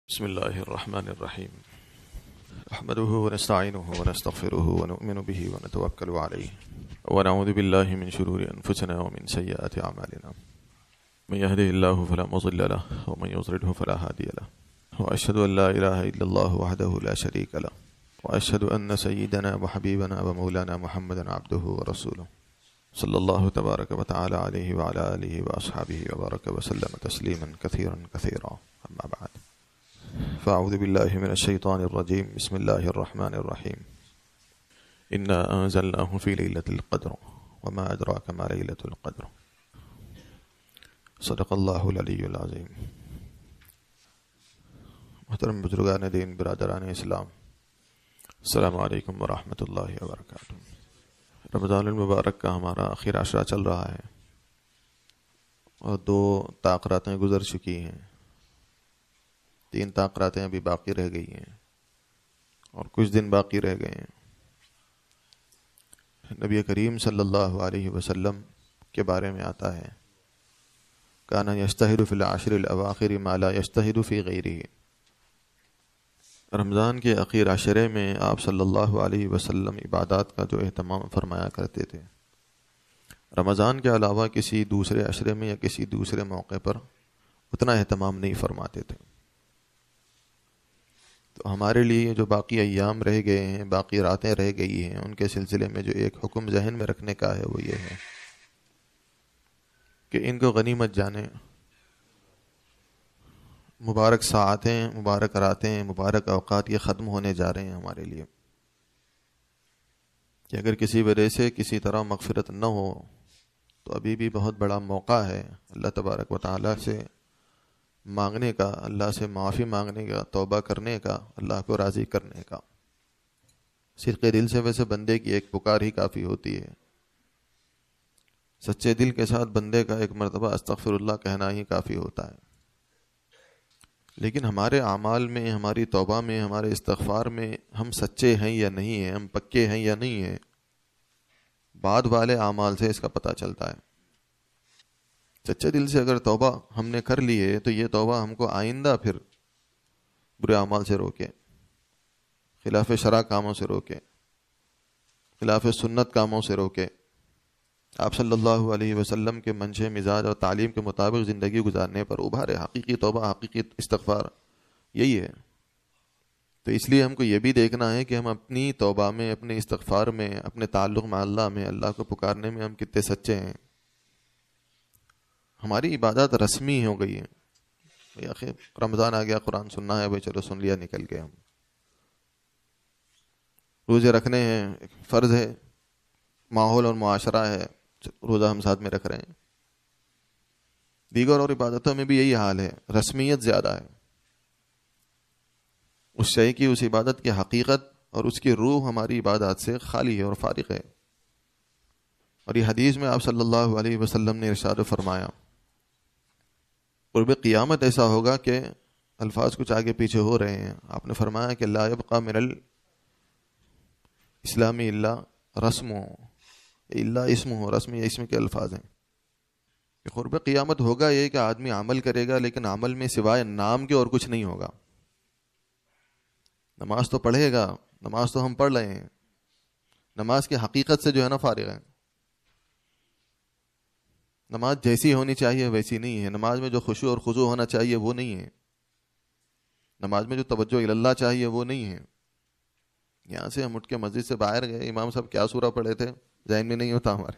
بسم الله الرحمن الرحيم نحمده ونستعينه ونستغفره ونؤمن به ونتوكل عليه ونعوذ بالله من شرور أنفسنا ومن سيئات أعمالنا من يهده الله فلا مضل له ومن يضلله فلا هادي له وأشهد أن لا إله إلا الله وحده لا شريك له وأشهد أن سيدنا وحبيبنا ومولانا محمدا عبده ورسوله صلى الله تبارك وتعالى عليه وعلى آله وأصحابه وبارك وسلم تسليما كثيرا كثيرا أما بعد فأعوذ بالله من الشيطان الرجيم بسم الله الرحمن الرحيم إنا أنزلناه في ليلة القدر وما أدراك ما ليلة القدر صدق الله العلی العظیم. محترم بزرگان دین، برادران اسلام، السلام علیکم ورحمۃ اللہ وبرکاتہ. رمضان المبارک کا ہمارا آخر عشرہ چل رہا ہے اور 2 طاق راتیں گزر چکی ہیں. 3 طاق راتیں ابھی باقی رہ گئی ہیں اور کچھ دن باقی رہ گئے ہیں. نبی کریم صلی اللہ علیہ وسلم کے بارے میں آتا ہے کانا یجتہد فی العشر الاواخر ما لا یجتہد فی غیرہ. رمضان کے اخیر عشرے میں آپ صلی اللہ علیہ وسلم عبادات کا جو اہتمام فرمایا کرتے تھے، رمضان کے علاوہ کسی دوسرے عشرے میں یا کسی دوسرے موقع پر اتنا اہتمام نہیں فرماتے تھے. تو ہمارے لیے جو باقی ایام رہ گئے ہیں، باقی راتیں رہ گئی ہیں، ان کے سلسلے میں جو ایک حکم ذہن میں رکھنے کا ہے وہ یہ ہے کہ ان کو غنیمت جانیں. مبارک ساعتیں، مبارک راتیں، مبارک اوقات یہ ختم ہونے جا رہے ہیں ہمارے لیے کہ اگر کسی وجہ سے کسی طرح مغفرت نہ ہو تو ابھی بھی بہت بڑا موقع ہے اللہ تبارک و تعالیٰ سے مانگنے کا، اللہ سے معافی مانگنے کا، توبہ کرنے کا، اللہ کو راضی کرنے کا. صدق دل سے ویسے بندے کی ایک پکار ہی کافی ہوتی ہے. سچے دل کے ساتھ بندے کا ایک مرتبہ استغفر اللہ کہنا ہی کافی ہوتا ہے. لیکن ہمارے اعمال میں، ہماری توبہ میں، ہمارے استغفار میں ہم سچے ہیں یا نہیں ہیں، ہم پکے ہیں یا نہیں ہیں، بعد والے اعمال سے اس کا پتہ چلتا ہے. سچے دل سے اگر توبہ ہم نے کر لی ہے تو یہ توبہ ہم کو آئندہ پھر برے اعمال سے روکے، خلاف شرع کاموں سے روکے، خلاف سنت کاموں سے روکے. آپ صلی اللہ علیہ وسلم کے منش مزاج اور تعلیم کے مطابق زندگی گزارنے پر ابھارے. حقیقی توبہ، حقیقی استغفار یہی ہے. تو اس لیے ہم کو یہ بھی دیکھنا ہے کہ ہم اپنی توبہ میں، اپنے استغفار میں، اپنے تعلق مع اللہ میں، اللہ کو پکارنے میں ہم کتنے سچے ہیں. ہماری عبادت رسمی ہو گئی ہے. آخر رمضان آ گیا، قرآن سننا ہے، بھائی چلو سن لیا، نکل گئے. ہم روزے رکھنے ہیں، فرض ہے، ماحول اور معاشرہ ہے، روزہ ہم ساتھ میں رکھ رہے ہیں. دیگر اور عبادتوں میں بھی یہی حال ہے، رسمیت زیادہ ہے. اس شے کی، اس عبادت کی حقیقت اور اس کی روح ہماری عبادات سے خالی ہے اور فارغ ہے. اور یہ حدیث میں آپ صلی اللہ علیہ وسلم نے ارشاد فرمایا، قرب قیامت ایسا ہوگا کہ الفاظ کچھ آگے پیچھے ہو رہے ہیں. آپ نے فرمایا کہ لا یبقى من الاسلام الا رسم، الا اسم ہو، رسم یا اسم کے الفاظ ہیں. کہ قرب قیامت ہوگا یہ کہ آدمی عمل کرے گا لیکن عمل میں سوائے نام کے اور کچھ نہیں ہوگا. نماز تو پڑھے گا، نماز تو ہم پڑھ رہے ہیں، نماز کی حقیقت سے جو ہے نا فارغ ہے. نماز جیسی ہونی چاہیے ویسی نہیں ہے. نماز میں جو خشوع اور خضوع ہونا چاہیے وہ نہیں ہے. نماز میں جو توجہ اللہ چاہیے وہ نہیں ہے. یہاں سے ہم اٹھ کے مسجد سے باہر گئے، امام صاحب کیا سورہ پڑھے تھے ذہن میں نہیں ہوتا ہمارے.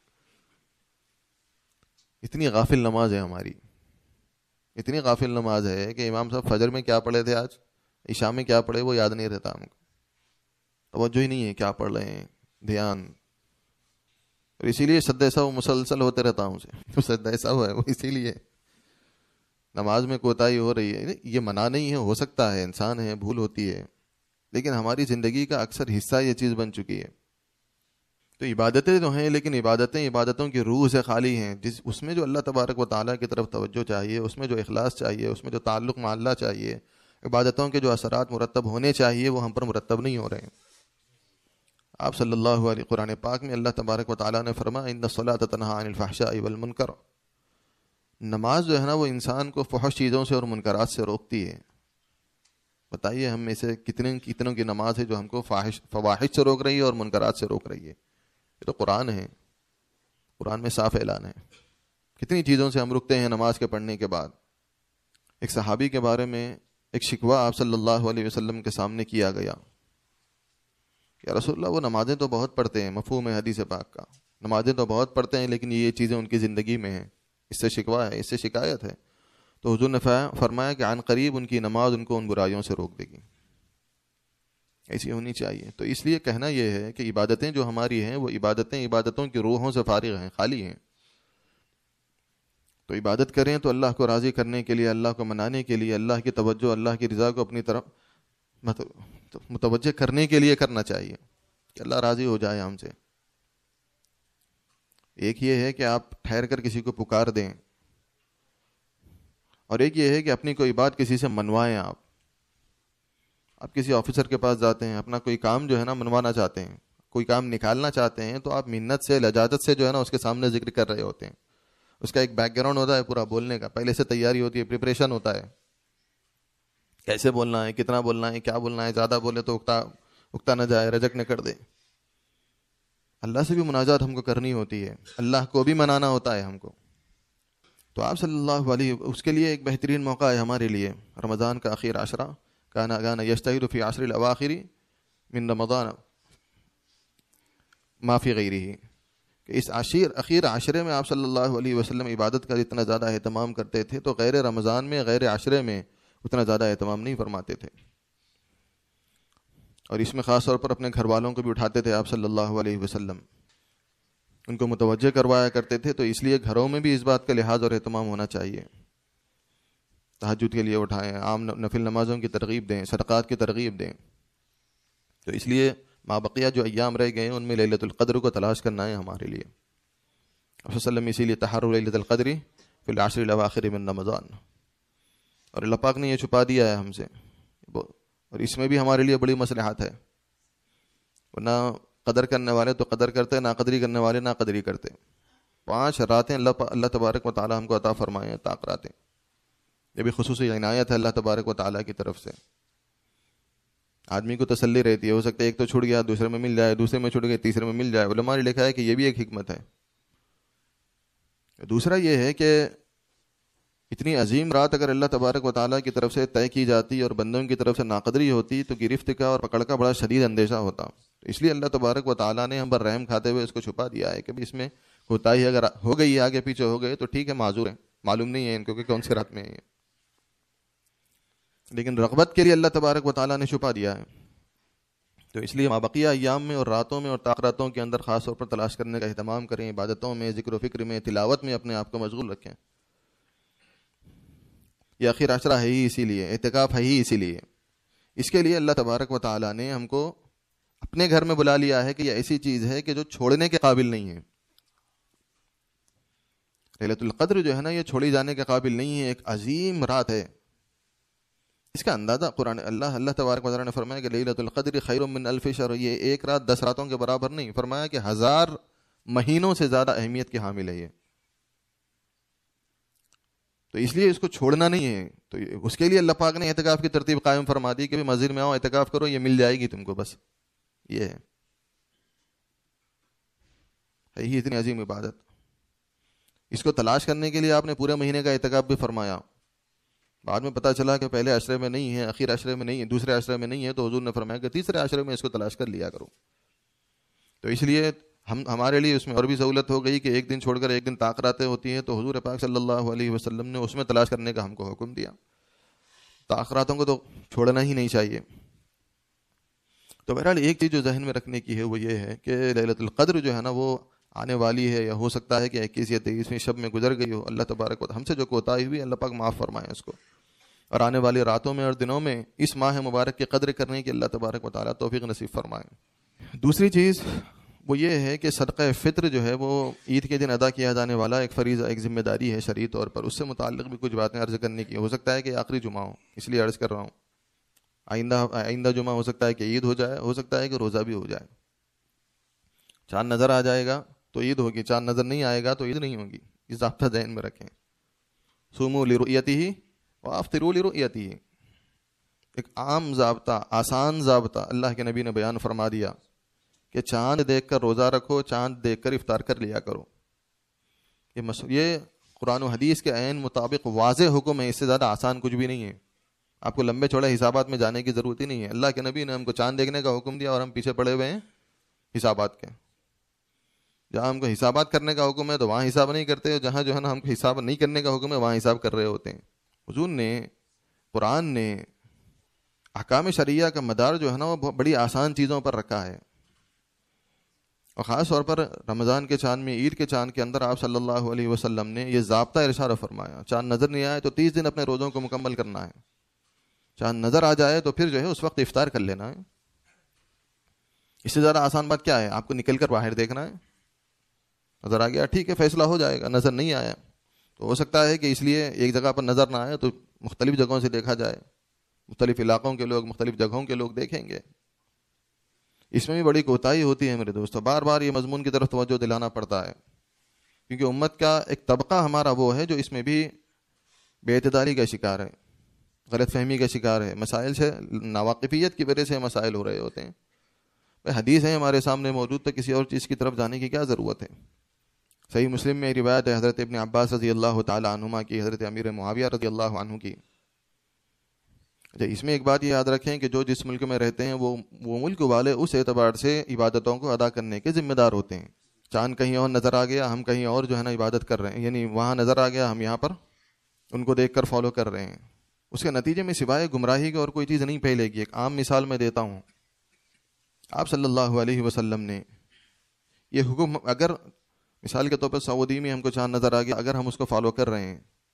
اتنی غافل نماز ہے ہماری، اتنی غافل نماز ہے کہ امام صاحب فجر میں کیا پڑھے تھے، آج عشاء میں کیا پڑھے وہ یاد نہیں رہتا ہم کو. توجہ ہی نہیں ہے کیا پڑھ رہے ہیں، دھیان. اور اسی لیے سجدہ سہو مسلسل ہوتے رہتا ہوں سے. سجدہ سہو ہے وہ اسی لیے نماز میں کوتاہی ہو رہی ہے. یہ منع نہیں ہے، ہو سکتا ہے، انسان ہے، بھول ہوتی ہے، لیکن ہماری زندگی کا اکثر حصہ یہ چیز بن چکی ہے. تو عبادتیں تو ہیں لیکن عبادتوں کی روح سے خالی ہیں. اس میں جو اللہ تبارک و تعالیٰ کی طرف توجہ چاہیے، اس میں جو اخلاص چاہیے، اس میں جو تعلق مع اللہ چاہیے، عبادتوں کے جو اثرات مرتب ہونے چاہیے وہ ہم پر مرتب نہیں ہو رہے ہیں. آپ صلی اللہ علیہ قرآن پاک میں اللہ تبارک و تعالیٰ نے فرمایا ان الصلاۃ تنہی عن الفحشاء والمنکر. نماز جو ہے نا وہ انسان کو فحش چیزوں سے اور منکرات سے روکتی ہے. بتائیے ہم میں سے کتنوں کی نماز ہے جو ہم کو فواحش سے روک رہی ہے اور منکرات سے روک رہی ہے؟ یہ تو قرآن ہے، قرآن میں صاف اعلان ہے. کتنی چیزوں سے ہم رکتے ہیں نماز کے پڑھنے کے بعد. ایک صحابی کے بارے میں ایک شکوہ آپ صلی اللہ علیہ وسلم کے سامنے کیا گیا کہ رسول اللہ وہ نمازیں تو بہت پڑھتے ہیں، مفہوم ہے حدیث پاک کا، نمازیں تو بہت پڑھتے ہیں لیکن یہ چیزیں ان کی زندگی میں ہیں، اس سے شکوہ ہے، اس سے شکایت ہے. تو حضور نے فرمایا کہ عن قریب ان کی نماز ان کو ان برائیوں سے روک دے گی. ایسی ہونی چاہیے. تو اس لیے کہنا یہ ہے کہ عبادتیں جو ہماری ہیں وہ عبادتوں کی روحوں سے فارغ ہیں، خالی ہیں. تو عبادت کریں تو اللہ کو راضی کرنے کے لیے، اللہ کو منانے کے لیے، اللہ کی توجہ، اللہ کی رضا کو اپنی طرف متوجہ کرنے کے لیے کرنا چاہیے کہ اللہ راضی ہو جائے ہم سے. ایک یہ ہے کہ آپ ٹھہر کر کسی کو پکار دیں، اور ایک یہ ہے کہ اپنی کوئی بات کسی سے منوائیں. آپ کسی آفیسر کے پاس جاتے ہیں، اپنا کوئی کام جو ہے نا منوانا چاہتے ہیں، کوئی کام نکالنا چاہتے ہیں، تو آپ منت سے، لجاجت سے جو ہے نا اس کے سامنے ذکر کر رہے ہوتے ہیں. اس کا ایک بیک گراؤنڈ ہوتا ہے پورا بولنے کا، پہلے سے تیاری ہوتی ہے، پریپریشن ہوتا ہے، کیسے بولنا ہے، کتنا بولنا ہے، کیا بولنا ہے. زیادہ بولے تو اکتا نہ جائے، رجک نہ کر دے. اللہ سے بھی مناجات ہم کو کرنی ہوتی ہے، اللہ کو بھی منانا ہوتا ہے ہم کو. تو آپ صلی اللہ علیہ، اس کے لیے ایک بہترین موقع ہے ہمارے لیے رمضان کا آخر عشرہ. کان یجتہد فی عشر الاواخر من رمضان ما فی غیرہ، کہ اس اخیر عشرے میں آپ صلی اللہ علیہ وسلم عبادت کا اتنا زیادہ اہتمام کرتے تھے تو غیر رمضان میں، غیر عشرے میں اتنا زیادہ اہتمام نہیں فرماتے تھے. اور اس میں خاص طور پر اپنے گھر والوں کو بھی اٹھاتے تھے آپ صلی اللہ علیہ وسلم، ان کو متوجہ کروایا کرتے تھے. تو اس لیے گھروں میں بھی اس بات کا لحاظ اور اہتمام ہونا چاہیے. تہجد کے لیے اٹھائیں، عام نفل نمازوں کی ترغیب دیں، صدقات کی ترغیب دیں. تو اس لیے مابقیہ جو ایام رہ گئے ہیں ان میں لیلۃ القدر کو تلاش کرنا ہے ہمارے لیے. صلی اللہ علیہ وسلم اسی لیے تحروا لیلۃ القدر فی العشر الاواخر من رمضان، اور اللہ پاک نے یہ چھپا دیا ہے ہم سے، اور اس میں بھی ہمارے لیے بڑی مصلحت ہے. ورنہ قدر کرنے والے تو قدر کرتے، ناقدری کرنے والے ناقدری کرتے. 5 راتیں اللہ تبارک و تعالی ہم کو عطا فرمائے ہیں، طاق راتیں. یہ بھی خصوصی عنایت ہے اللہ تبارک و تعالیٰ کی طرف سے. آدمی کو تسلی رہتی ہے، ہو سکتا ہے ایک تو چھوٹ گیا، دوسرے میں مل جائے، دوسرے میں چھوٹ گیا، تیسرے میں مل جائے. علماء نے لکھا ہے کہ یہ بھی ایک حکمت ہے. دوسرا یہ ہے کہ اتنی عظیم رات اگر اللہ تبارک و تعالیٰ کی طرف سے طے کی جاتی اور بندوں کی طرف سے ناقدری ہوتی تو گرفت کا اور پکڑ کا بڑا شدید اندیشہ ہوتا. اس لیے اللہ تبارک و تعالیٰ نے ہم پر رحم کھاتے ہوئے اس کو چھپا دیا ہے کہ اس میں کوتاہی اگر ہو گئی، آگے پیچھے ہو گئے تو ٹھیک ہے، معذور ہیں، معلوم نہیں ہے ان کو کہ کون سی رات میں ہے یہ، لیکن رغبت کے لیے اللہ تبارک و تعالیٰ نے چھپا دیا ہے. تو اس لیے مابقیہ ایام میں اور راتوں میں اور طاقتوں کے اندر خاص طور پر تلاش کرنے کا اہتمام کریں. عبادتوں میں، ذکر و فکر میں، تلاوت میں اپنے آپ کو مشغول رکھیں. یہ آخر عشرہ ہے ہی اسی لیے، اعتکاف ہے ہی اسی لیے. اس کے لیے اللہ تبارک و تعالیٰ نے ہم کو اپنے گھر میں بلا لیا ہے کہ یہ ایسی چیز ہے کہ جو چھوڑنے کے قابل نہیں ہے. لیلۃ القدر جو ہے نا، یہ چھوڑی جانے کے قابل نہیں ہے، ایک عظیم رات ہے. اس کا اندازہ قرآن اللہ تبارک و تعالیٰ نے فرمایا کہ لیلۃ القدر خیر من الف شہر. یہ ایک رات 10 راتوں کے برابر نہیں، فرمایا کہ 1000 مہینوں سے زیادہ اہمیت کی حامل ہے یہ. تو اس لیے اس کو چھوڑنا نہیں ہے. تو اس کے لیے اللہ پاک نے اعتکاف کی ترتیب قائم فرما دی کہ مسجد میں آؤ، اعتکاف کرو، یہ مل جائے گی تم کو. بس یہ ہے ہی اتنی عظیم عبادت. اس کو تلاش کرنے کے لیے آپ نے پورے مہینے کا اعتکاف بھی فرمایا. بعد میں پتہ چلا کہ پہلے عشرے میں نہیں ہے، اخیر عشرے میں نہیں ہے، دوسرے عشرے میں نہیں ہے، تو حضور نے فرمایا کہ تیسرے عشرے میں اس کو تلاش کر لیا کرو. تو اس لیے ہمارے لیے اس میں اور بھی سہولت ہو گئی کہ ایک دن چھوڑ کر ایک دن طاق راتیں ہوتی ہیں، تو حضور پاک صلی اللہ علیہ وسلم نے اس میں تلاش کرنے کا ہم کو حکم دیا. طاق راتوں کو تو چھوڑنا ہی نہیں چاہیے. تو بہرحال ایک چیز جو ذہن میں رکھنے کی ہے وہ یہ ہے کہ لیلۃ القدر جو ہے نا وہ آنے والی ہے، یا ہو سکتا ہے کہ 21 یا 23ویں شب میں گزر گئی ہو. اللہ تبارک و تعالیٰ ہم سے جو کوتاہی ہوئی اللہ پاک معاف فرمائے اس کو، اور آنے والی راتوں میں اور دنوں میں اس ماہ مبارک کی قدر کرنے کی اللہ تبارک و تعالیٰ توفیق نصیب فرمائے. دوسری چیز وہ یہ ہے کہ صدقہ فطر جو ہے وہ عید کے دن ادا کیا جانے والا ایک فریضہ، ایک ذمہ داری ہے شرعی طور پر. اس سے متعلق بھی کچھ باتیں عرض کرنے کی. ہو سکتا ہے کہ آخری جمعہ ہو، اس لیے عرض کر رہا ہوں. آئندہ جمعہ ہو سکتا ہے کہ عید ہو جائے، ہو سکتا ہے کہ روزہ بھی ہو جائے. چاند نظر آ جائے گا تو عید ہوگی، چاند نظر نہیں آئے گا تو عید نہیں ہوگی. یہ ضابطہ ذہن میں رکھیں. صوموا لرؤیتہ وافطروا لرؤیتہ. ایک عام ضابطہ، آسان ضابطہ اللہ کے نبی نے بیان فرما دیا کہ چاند دیکھ کر روزہ رکھو، چاند دیکھ کر افطار کر لیا کرو. یہ قرآن و حدیث کے عین مطابق واضح حکم ہے، اس سے زیادہ آسان کچھ بھی نہیں ہے. آپ کو لمبے چوڑے حسابات میں جانے کی ضرورت ہی نہیں ہے. اللہ کے نبی نے ہم کو چاند دیکھنے کا حکم دیا اور ہم پیچھے پڑے ہوئے ہیں حسابات کے. جہاں ہم کو حسابات کرنے کا حکم ہے تو وہاں حساب نہیں کرتے، جہاں جو ہے نا ہم کو حساب نہیں کرنے کا حکم ہے وہاں حساب کر رہے ہوتے ہیں. حضور نے، قرآن نے احکام شرعیہ کا مدار جو ہے نا وہ بڑی آسان چیزوں پر رکھا ہے. اور خاص طور پر رمضان کے چاند میں، عید کے چاند کے اندر آپ صلی اللہ علیہ وسلم نے یہ ضابطہ ارشاد فرمایا، چاند نظر نہیں آئے تو 30 دن اپنے روزوں کو مکمل کرنا ہے. چاند نظر آ جائے تو پھر جو ہے اس وقت افطار کر لینا ہے. اس سے زیادہ آسان بات کیا ہے؟ آپ کو نکل کر باہر دیکھنا ہے، نظر آ گیا ٹھیک ہے فیصلہ ہو جائے گا، نظر نہیں آیا تو ہو سکتا ہے کہ اس لیے ایک جگہ پر نظر نہ آئے تو مختلف جگہوں سے دیکھا جائے، مختلف علاقوں کے لوگ، مختلف جگہوں کے لوگ دیکھیں گے. اس میں بھی بڑی کوتاہی ہوتی ہے میرے دوستو. بار بار یہ مضمون کی طرف توجہ دلانا پڑتا ہے کیونکہ امت کا ایک طبقہ ہمارا وہ ہے جو اس میں بھی بے اعتدالی کا شکار ہے، غلط فہمی کا شکار ہے، مسائل سے ناواقفیت کی وجہ سے مسائل ہو رہے ہوتے ہیں. حدیث ہے ہمارے سامنے موجود، تو کسی اور چیز کی طرف جانے کی کیا ضرورت ہے؟ صحیح مسلم میں روایت ہے حضرت ابن عباس رضی اللہ تعالی عنہما کی، حضرت امیر معاویہ رضی اللہ عنہ کی. اس میں ایک بات یہ یاد رکھیں کہ جو جس ملک میں رہتے ہیں وہ ملک والے اس اعتبار سے عبادتوں کو ادا کرنے کے ذمہ دار ہوتے ہیں. چاند کہیں اور نظر آ گیا، ہم کہیں اور جو ہے نا عبادت کر رہے ہیں، یعنی وہاں نظر آ گیا ہم یہاں پر ان کو دیکھ کر فالو کر رہے ہیں. اس کے نتیجے میں سوائے گمراہی کی اور کوئی چیز نہیں پھیلے گی. ایک عام مثال میں دیتا ہوں. آپ صلی اللہ علیہ وسلم نے یہ حکم، اگر مثال کے طور پر سعودی میں ہم کو چاند نظر آ گیا، اگر ہم اس کو فالو کر رہے ہیں،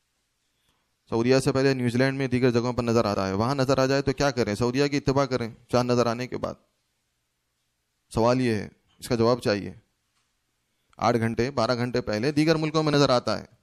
سعودیہ سے پہلے نیوزی لینڈ میں دیگر جگہوں پر نظر آ رہا ہے، وہاں نظر آ جائے تو کیا کریں؟ سعودیہ کی اتباع کریں چاند نظر آنے کے بعد؟ سوال یہ ہے، اس کا جواب چاہیے. 8 گھنٹے 12 گھنٹے پہلے دیگر ملکوں میں نظر آتا ہے،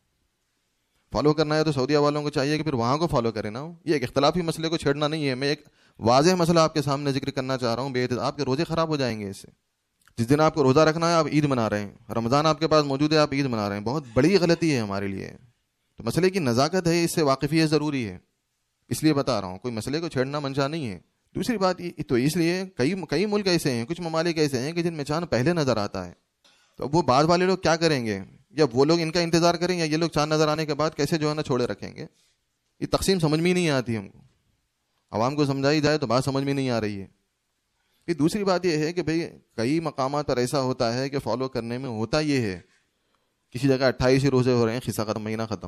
فالو کرنا ہے تو سعودیہ والوں کو چاہیے کہ پھر وہاں کو فالو کریں نا. یہ ایک اختلافی مسئلے کو چھیڑنا نہیں ہے، میں ایک واضح مسئلہ آپ کے سامنے ذکر کرنا چاہ رہا ہوں. آپ کے روزے خراب ہو جائیں گے اس سے. جس دن آپ کو روزہ رکھنا ہے آپ عید منا رہے ہیں، رمضان آپ کے پاس موجود ہے آپ عید منا رہے ہیں، بہت بڑی غلطی ہے ہمارے لیے. تو مسئلے کی نزاکت ہے، اس سے واقفیت ضروری ہے، اس لیے بتا رہا ہوں، کوئی مسئلے کو چھیڑنا منشا نہیں ہے. دوسری بات تو اس لیے کئی ملک ایسے ہیں، کچھ ممالک ایسے ہیں کہ جن میں چاند پہلے نظر آتا ہے. تو وہ بعد والے لوگ کیا کریں گے؟ یا وہ لوگ ان کا انتظار کریں یا یہ لوگ چاند نظر آنے کے بعد کیسے جو ہے نا چھوڑے رکھیں گے؟ یہ تقسیم سمجھ میں نہیں آتی ہم کو. عوام کو سمجھائی جائے تو بات سمجھ میں نہیں آ رہی ہے. پھر دوسری بات یہ ہے کہ بھئی کئی مقامات پر ایسا ہوتا ہے کہ فالو کرنے میں ہوتا یہ ہے، کسی جگہ 28 روزے ہو رہے ہیں، خصہ ختم، مہینہ ختم.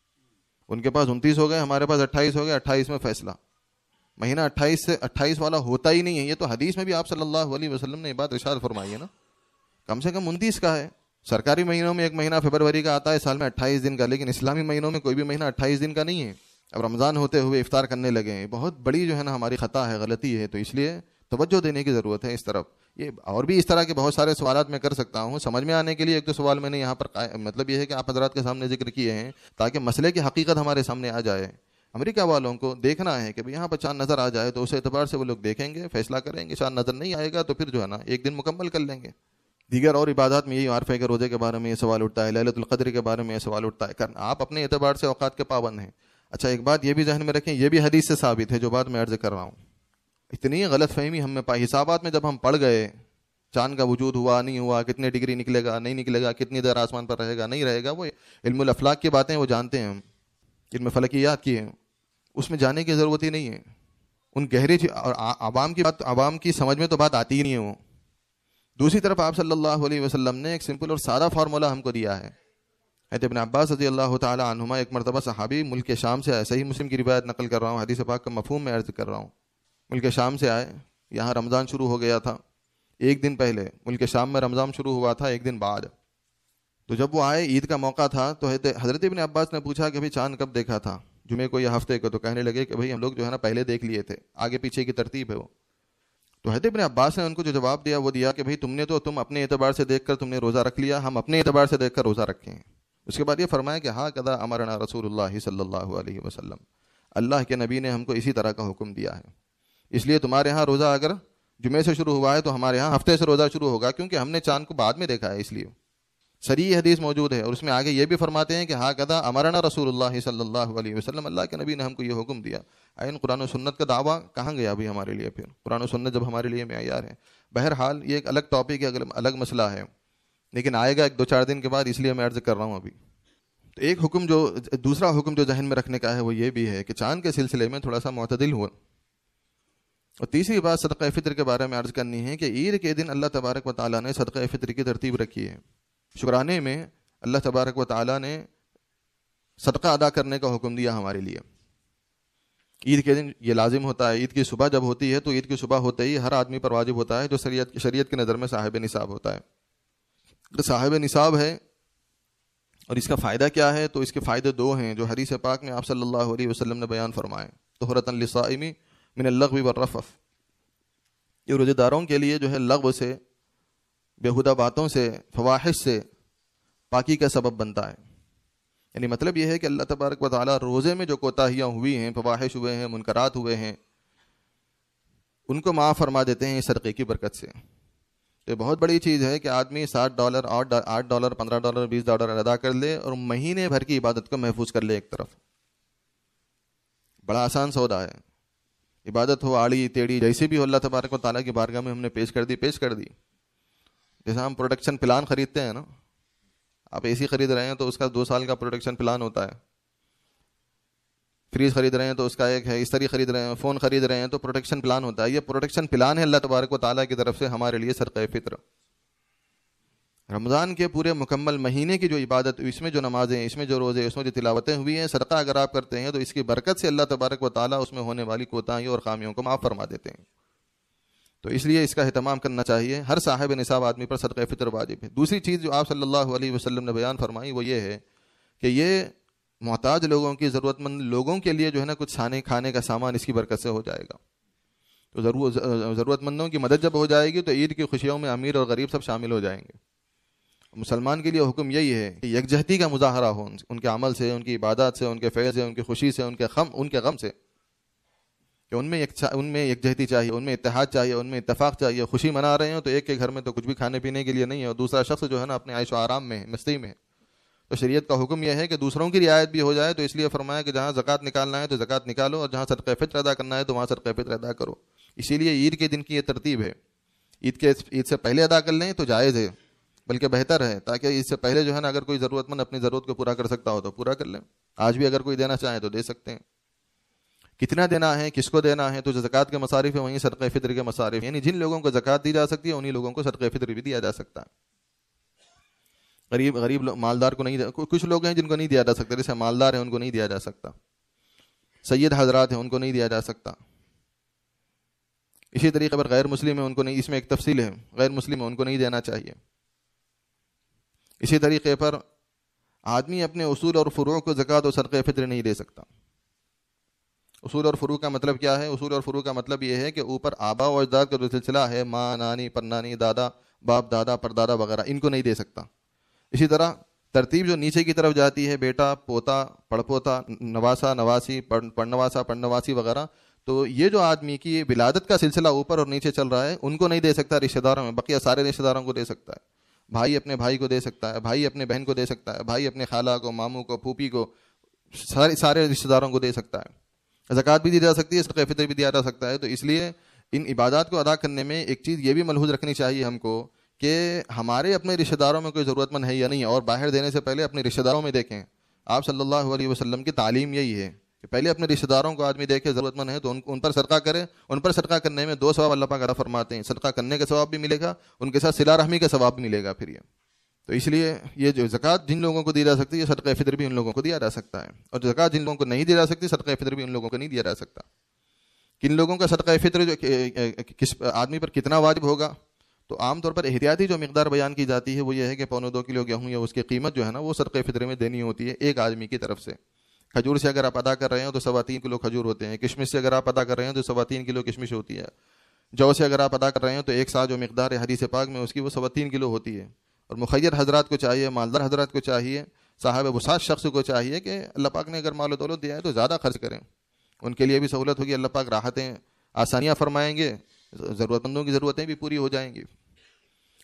ان کے پاس 29 ہو گئے، ہمارے پاس 28 ہو گئے، 28 میں فیصلہ. مہینہ 28 سے 28 والا ہوتا ہی نہیں ہے. یہ تو حدیث میں بھی آپ صلی اللہ علیہ وسلم نے یہ بات ارشاد فرمائی ہے نا، کم سے کم 29 کا ہے. سرکاری مہینوں میں ایک مہینہ فروری کا آتا ہے سال میں 28 دن کا، لیکن اسلامی مہینوں میں کوئی بھی مہینہ 28 دن کا نہیں ہے. اب رمضان ہوتے ہوئے افطار کرنے لگے ہیں، بہت بڑی جو ہے نا ہماری خطا ہے، غلطی ہے. تو اس لیے توجہ دینے کی ضرورت ہے اس طرف. یہ اور بھی اس طرح کے بہت سارے سوالات میں کر سکتا ہوں، سمجھ میں آنے کے لیے ایک تو سوال میں نے یہاں پر مطلب یہ ہے کہ آپ حضرات کے سامنے ذکر کیے ہیں تاکہ مسئلے کی حقیقت ہمارے سامنے آ جائے. امریکہ والوں کو دیکھنا ہے کہ یہاں پر چاند نظر آ جائے تو اس اعتبار سے وہ لوگ دیکھیں گے، فیصلہ کریں گے. چاند نظر نہیں آئے گا تو پھر جو ہے نا ایک دن مکمل کر لیں گے. دیگر اور عبادات میں یہی عارفے کے روزے کے بارے میں یہ سوال اٹھتا ہے، لیلۃ القدر کے بارے میں یہ سوال اٹھتا ہے. آپ اپنے اعتبار سے اوقات کے پابند ہیں. اچھا ایک بات یہ بھی ذہن میں رکھیں، یہ بھی حدیث سے ثابت ہے جو بات میں عرض کر رہا ہوں. اتنی غلط فہمی ہم میں پائی. حسابات میں جب ہم پڑھ گئے چاند کا وجود ہوا نہیں ہوا، کتنے ڈگری نکلے گا نہیں نکلے گا، کتنی دیر آسمان پر رہے گا نہیں رہے گا، وہ علم الافلاک کی باتیں وہ جانتے ہیں ہم، علم فلکیات کی ہیں، اس میں جانے کی ضرورت ہی نہیں ہے. ان گہری اور عوام کی بات، عوام کی سمجھ میں تو بات آتی ہی نہیں ہے وہ. دوسری طرف آپ صلی اللہ علیہ وسلم نے ایک سمپل اور سادہ فارمولہ ہم کو دیا ہے. حضرت ابن عباس رضی اللہ تعالی عنہما ایک مرتبہ صحابی ملک شام سے آئے، صحیح مسلم کی روایت نقل کر رہا ہوں، حدیث پاک کا مفہوم میں عرض کر رہا ہوں. ملک شام سے آئے، یہاں رمضان شروع ہو گیا تھا. ایک دن پہلے ملک شام میں رمضان شروع ہوا تھا، ایک دن بعد. تو جب وہ آئے عید کا موقع تھا تو حضرت ابن عباس نے پوچھا کہ بھئی چاند کب دیکھا تھا، جمعے کو یا ہفتے کو؟ تو کہنے لگے کہ بھئی ہم لوگ جو ہے نا پہلے دیکھ لیے تھے، آگے پیچھے کی ترتیب ہے وہ. تو حضرت ابن عباس نے ان کو جو جواب دیا وہ دیا کہ بھئی تم اپنے اعتبار سے دیکھ کر تم نے روزہ رکھ لیا، ہم اپنے اعتبار سے دیکھ کر روزہ رکھے ہیں. اس کے بعد یہ فرمایا کہ ہاں کذا امرنا رسول اللہ صلی اللہ علیہ وسلم، اللہ کے نبی نے ہم کو اسی طرح کا حکم دیا ہے. اس لیے تمہارے ہاں روزہ اگر جمعے سے شروع ہوا ہے تو ہمارے ہاں ہفتے سے روزہ شروع ہوگا، کیونکہ ہم نے چاند کو بعد میں دیکھا ہے. اس لیے صریح حدیث موجود ہے، اور اس میں آگے یہ بھی فرماتے ہیں کہ ہاں کدا امرنا رسول اللہ صلی اللہ علیہ وسلم، اللہ کے نبی نے ہم کو یہ حکم دیا۔ آئین قرآن و سنت کا دعویٰ کہاں گیا ابھی ہمارے لیے؟ پھر قرآن و سنت جب ہمارے لیے معیار ہے۔ بہرحال یہ ایک الگ ٹاپک ہے، الگ مسئلہ ہے، لیکن آئے گا ایک دو چار دن کے بعد، اس لیے میں عرض کر رہا ہوں ابھی۔ تو ایک حکم دوسرا حکم جو ذہن میں رکھنے کا ہے وہ یہ بھی ہے کہ چاند کے سلسلے میں تھوڑا سا معتدل ہوا۔ اور تیسری بات صدقہ فطر کے بارے میں عرض کرنی ہے کہ عید کے دن اللہ تبارک و تعالیٰ نے صدقہ فطر کی ترتیب رکھی ہے۔ شکرانے میں اللہ تبارک و تعالیٰ نے صدقہ ادا کرنے کا حکم دیا ہمارے لیے۔ عید کے دن یہ لازم ہوتا ہے، عید کی صبح جب ہوتی ہے تو عید کی صبح ہوتے ہی ہر آدمی پر واجب ہوتا ہے جو شریعت کی نظر میں صاحب نصاب ہوتا ہے۔ اگر صاحب نصاب ہے، اور اس کا فائدہ کیا ہے؟ تو اس کے فائدے دو ہیں جو حدیث پاک میں آپ صلی اللہ علیہ وسلم نے بیان فرمائے۔ طہرۃ للصائم من اللغو والرفث، یہ روزے داروں کے لیے جو ہے لغو سے، بیہودہ باتوں سے، فواحش سے پاکی کا سبب بنتا ہے۔ یعنی مطلب یہ ہے کہ اللہ تبارک و تعالیٰ روزے میں جو کوتاہیاں ہوئی ہیں، فواحش ہوئے ہیں، منکرات ہوئے ہیں، ان کو معاف فرما دیتے ہیں اس صدقے کی برکت سے۔ یہ بہت بڑی چیز ہے کہ آدمی $60، $8، $15، $20 ادا کر لے اور مہینے بھر کی عبادت کو محفوظ کر لے ایک طرف۔ بڑا آسان سودا ہے۔ عبادت ہو آڑی ٹیڑھی جیسی بھی ہو، اللہ تبارک و تعالیٰ کی بارگاہ میں ہم نے پیش کر دی۔ جیسے ہم پروڈکشن پلان خریدتے ہیں نا، آپ اے سی خرید رہے ہیں تو اس کا 2 سال کا پروڈکشن پلان ہوتا ہے، فریج خرید رہے ہیں تو اس کا ایک ہے، استری خرید رہے ہیں، فون خرید رہے ہیں تو پروٹیکشن پلان ہوتا ہے۔ یہ پروٹیکشن پلان ہے اللہ تبارک و تعالیٰ کی طرف سے ہمارے لیے صدقہ فطر۔ رمضان کے پورے مکمل مہینے کی جو عبادت، اس میں جو نمازیں، اس میں جو روزے، اس میں جو تلاوتیں ہوئی ہیں، صدقہ اگر آپ کرتے ہیں تو اس کی برکت سے اللہ تبارک و تعالیٰ اس میں ہونے والی کوتاہیوں اور خامیوں کو معاف فرما دیتے ہیں۔ تو اس لیے اس کا اہتمام کرنا چاہیے، ہر صاحب نصاب آدمی پر صدقہ فطر واجب ہے۔ دوسری چیز جو آپ صلی اللہ علیہ وسلم نے بیان فرمائی وہ یہ ہے کہ یہ محتاج لوگوں کی، ضرورت مند لوگوں کے لیے جو ہے نا کچھ کھانے کا سامان اس کی برکت سے ہو جائے گا۔ تو ضرورت مندوں کی مدد جب ہو جائے گی تو عید کی خوشیوں میں امیر اور غریب سب شامل ہو جائیں گے۔ مسلمان کے لیے حکم یہی ہے کہ یکجہتی کا مظاہرہ ہو، ان کے عمل سے، ان کی عبادات سے، ان کے فیض سے، ان کی خوشی سے، ان کے غم سے، کہ ان میں یکجہتی چاہیے، ان میں اتحاد چاہیے، ان میں اتفاق چاہیے۔ خوشی منا رہے ہیں تو ایک کے گھر میں تو کچھ بھی کھانے پینے کے لیے نہیں ہے، اور دوسرا شخص جو ہے نا اپنے عیش و آرام میں ہے، مستی میں ہے۔ تو شریعت کا حکم یہ ہے کہ دوسروں کی رعایت بھی ہو جائے، تو اس لیے فرمایا کہ جہاں زکوٰۃ نکالنا ہے تو زکوٰۃ نکالو، اور جہاں صدقہ فطر ادا کرنا ہے تو وہاں صدقہ فطر ادا کرو۔ اسی لیے عید کے دن کی یہ ترتیب ہے۔ عید سے پہلے ادا کر لیں تو جائز ہے، بلکہ بہتر ہے، تاکہ اس سے پہلے جو ہے نا اگر کوئی ضرورت مند اپنی ضرورت کو پورا کر سکتا ہو تو پورا کر لیں۔ آج بھی اگر کوئی دینا چاہے تو دے سکتے ہیں۔ کتنا دینا ہے، کس کو دینا ہے، تو جو زکوٰۃ کے مصارف ہیں وہیں صدقہ فطر کے مصارف، یعنی جن لوگوں کو زکوٰۃ دی جا سکتی ہے انہی لوگوں کو صدقہ فطر بھی دیا جا سکتا ہے۔ غریب مالدار کو نہیں، کچھ لوگ ہیں جن کو نہیں دیا جا سکتا، جیسے مالدار ہیں ان کو نہیں دیا جا سکتا، سید حضرات ہیں ان کو نہیں دیا جا سکتا۔ اسی طریقے پر غیر مسلم ہیں ان کو نہیں، اس میں ایک تفصیل ہے، غیر مسلم ہیں ان کو نہیں دینا چاہیے۔ اسی طریقے پر آدمی اپنے اصول اور فروع کو زکوٰۃ اور صدقہ فطر نہیں دے سکتا۔ اصول اور فروع کا مطلب کیا ہے؟ اصول اور فروع کا مطلب یہ ہے کہ اوپر آبا و اجداد کا جو سلسلہ ہے، ماں، نانی، پرنانی، دادا، باپ دادا، پردادا وغیرہ، ان کو نہیں دے سکتا۔ اسی طرح ترتیب جو نیچے کی طرف جاتی ہے، بیٹا، پوتا، پڑپوتا، نواسا، نواسی، پڑنواسا، پڑنواسی وغیرہ، تو یہ جو آدمی کی ولادت کا سلسلہ اوپر اور نیچے چل رہا ہے ان کو نہیں دے سکتا رشتہ داروں میں، بقیہ سارے رشتہ داروں کو دے سکتا ہے۔ بھائی اپنے بھائی کو دے سکتا ہے، بھائی اپنے بہن کو دے سکتا ہے، بھائی اپنے خالہ کو، ماموں کو، پھوپھی کو، سارے رشتہ داروں کو دے سکتا ہے۔ زکوٰۃ بھی دی جا سکتی ہے، صدقہ فطر بھی دیا جا سکتا ہے۔ تو اس لیے ان عبادات کو ادا کرنے میں ایک چیز یہ بھی ملحوظ رکھنی چاہیے ہم کو کہ ہمارے اپنے رشتہ داروں میں کوئی ضرورت مند ہے یا نہیں، اور باہر دینے سے پہلے اپنے رشتہ داروں میں دیکھیں۔ آپ صلی اللہ علیہ وسلم کی تعلیم یہی ہے کہ پہلے اپنے رشتہ داروں کو آدمی دیکھے، ضرورت مند ہے تو ان پر صدقہ کرے۔ ان پر صدقہ کرنے میں 2 ثواب اللہ پاک عطا فرماتے ہیں، صدقہ کرنے کا ثواب بھی ملے گا، ان کے ساتھ صلہ رحمی کا ثواب بھی ملے گا۔ پھر یہ تو اس لیے یہ جو زکوٰۃ جن لوگوں کو دی جا سکتی ہے، صدقہ فطر بھی ان لوگوں کو دیا جا سکتا ہے، اور زکوٰۃ جن لوگوں کو نہیں دی جا سکتی، صدقہ فطر بھی ان لوگوں کو نہیں دیا جا سکتا۔ کن لوگوں کا صدقہ فطر جو کس آدمی پر کتنا واجب ہوگا؟ تو عام طور پر احتیاطی جو مقدار بیان کی جاتی ہے وہ یہ ہے کہ 1.25 کلو گیہوں یا اس کی قیمت جو ہے نا وہ صدقہ فطر میں دینی ہوتی ہے ایک آدمی کی طرف سے۔ کھجور سے اگر آپ ادا کر رہے ہیں تو 3.25 کلو کھجور ہوتے ہیں، کشمش سے اگر آپ ادا کر رہے ہیں تو 3.25 کلو کشمش ہوتی ہے، جو سے اگر آپ ادا کر رہے ہیں تو ایک سا جو مقدار ہے حدیث پاک میں اس کی وہ 3.25 کلو ہوتی ہے۔ اور مخیر حضرات کو چاہیے، مالدار حضرات کو چاہیے، صاحب وسعت شخص کو چاہیے کہ اللہ پاک نے اگر مال و دولت دیا ہے تو زیادہ خرچ کریں، ان کے لیے بھی سہولت ہوگی، اللہ پاک راحتیں آسانیاں فرمائیں گے، ضرورت مندوں کی ضرورتیں بھی پوری ہو جائیں گی۔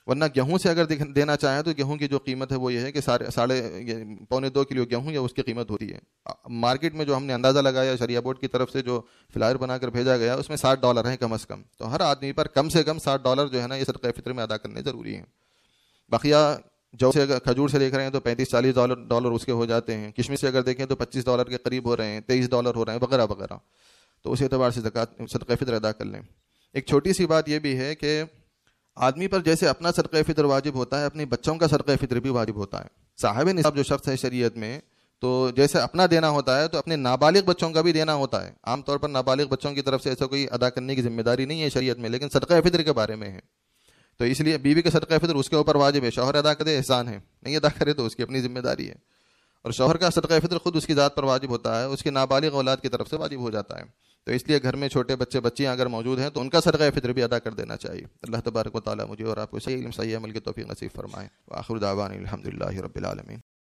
ورنہ گیہوں سے اگر دینا چاہیں تو گیہوں کی جو قیمت ہے وہ یہ ہے کہ 2.25 کلو گیہوں یا اس کی قیمت ہوتی ہے. مارکیٹ میں جو ہم نے اندازہ لگایا شریعہ بورڈ کی طرف سے جو فلائر بنا کر بھیجا گیا اس میں $60 ہیں کم از کم. تو ہر آدمی پر کم سے کم $60 جو ہے نا یہ صدقہ فطر میں ادا کرنے ضروری ہیں. بقیہ جو سے کھجور سے دیکھ رہے ہیں تو $35-40 اس کے ہو جاتے ہیں. کشمش سے اگر دیکھیں تو $25 کے قریب ہو رہے ہیں, $23 ہو رہے ہیں وغیرہ وغیرہ. تو اس اعتبار سے صدقہ فطر ادا کر لیں. ایک چھوٹی سی بات یہ بھی ہے کہ آدمی پر جیسے اپنا صدقہ فطر واجب ہوتا ہے اپنے بچوں کا صدقہ فطر بھی واجب ہوتا ہے. صاحب نصاب جو شخص ہے شریعت میں تو جیسے اپنا دینا ہوتا ہے تو اپنے نابالغ بچوں کا بھی دینا ہوتا ہے. عام طور پر نابالغ بچوں کی طرف سے ایسا کوئی ادا کرنے کی ذمہ داری نہیں ہے شریعت میں, لیکن صدقہ فطر کے بارے میں ہے. تو اس لیے بیوی کا صدقہ فطر اس کے اوپر واجب ہے, شوہر ادا کرے احسان ہے, نہیں ادا کرے تو اس کی اپنی ذمہ داری ہے. اور شوہر کا صدقہ فطر خود اس کی ذات پر واجب ہوتا ہے, اس کے نابالغ اولاد کی طرف سے واجب ہو جاتا ہے. تو اس لیے گھر میں چھوٹے بچے بچیاں اگر موجود ہیں تو ان کا صدقہ فطر بھی ادا کر دینا چاہیے. اللہ تبارک و تعالیٰ مجھے اور آپ کو صحیح علم صحیح عمل کی توفیق نصیب فرمائے. وآخر دعوانا الحمدللہ رب العالمین.